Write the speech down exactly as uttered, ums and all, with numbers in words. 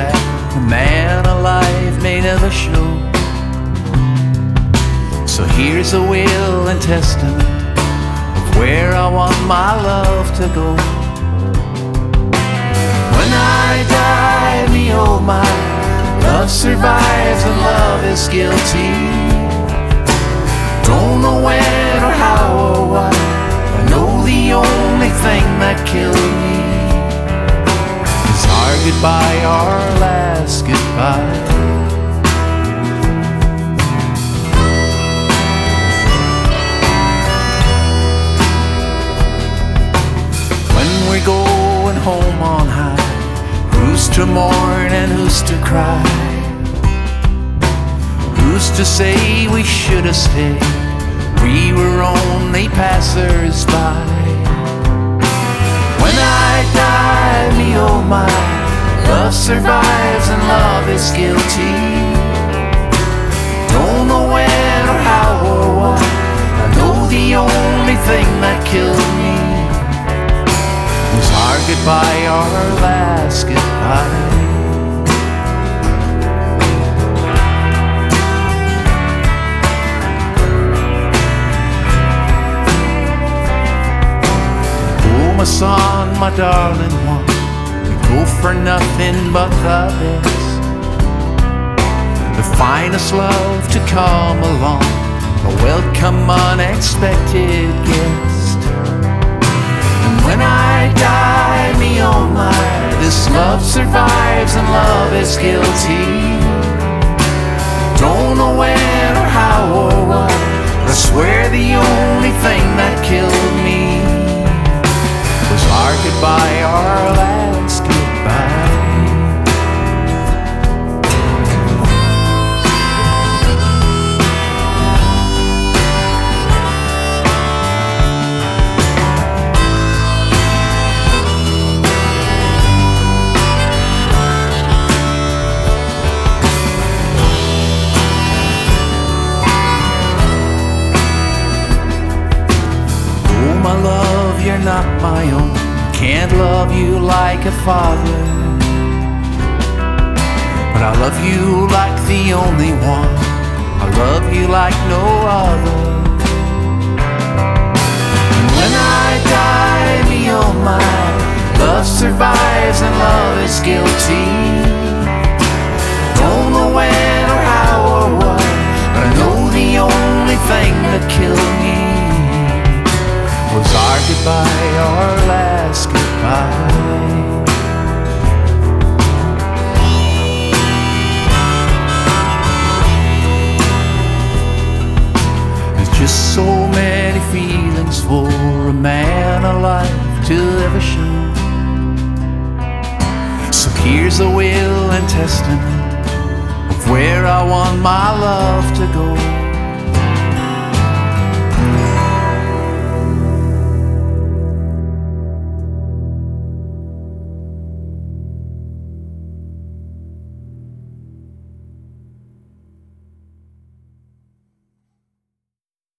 that a man alive may never show. So here's a will and testament of where I want my love to go. When I die, me oh my, love survives and love is guilty. Don't know when or how or why, I know the only thing that killed me is our goodbye, our last goodbye. When we're going home on high, who's to mourn and who's to cry? Who's to say we should have stayed? We were only passers-by. When I die, me oh my, love survives and love is guilty. Don't know when or how or why, I know the only thing that killed me was our goodbye, our last goodbye. My son, my darling one, we go for nothing but the best, the finest love to come along, a welcome unexpected guest. And when I die, me oh my, this love survives and love is guilty. Don't know when or how or why, but I swear the only thing that killed me was our goodbye, our last goodbye. Oh, my love, you're not my own, can't love you like a father, but I love you like the only one, I love you like no other. And when I die, me oh my, love survives and love is guilty. Don't know when or how or why, but I know the only thing that killed me was our goodbye, our last goodbye. There's just so many feelings for a man alive to ever show. So here's a will and testament of where I want my love to go.